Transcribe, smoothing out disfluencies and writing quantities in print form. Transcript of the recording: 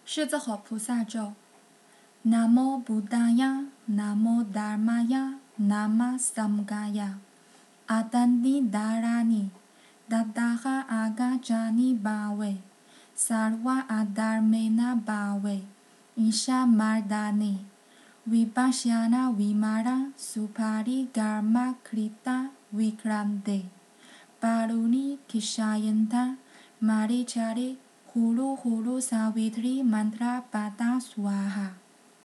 狮子吼菩萨咒：南无布达呀，南无达玛呀，南无桑嘎呀，阿丹尼达拉尼，达达哈阿嘎扎尼巴维，萨瓦阿达梅那巴维，伊沙马达尼，维巴夏那维马拉，苏帕里嘎玛克里达维克兰德，巴鲁尼基沙因塔，玛里查里。呼噜呼噜萨维特里曼特拉巴达苏阿哈。